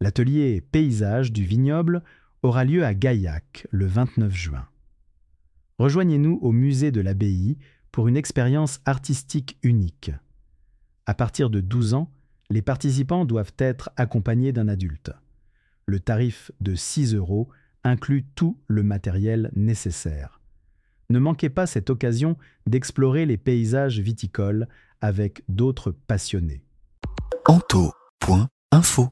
L'atelier Paysages du vignoble aura lieu à Gaillac le 29 juin. Rejoignez-nous au musée de l'abbaye pour une expérience artistique unique. À partir de 12 ans, les participants doivent être accompagnés d'un adulte. Le tarif de 6 € inclut tout le matériel nécessaire. Ne manquez pas cette occasion d'explorer les paysages viticoles avec d'autres passionnés. Anto.info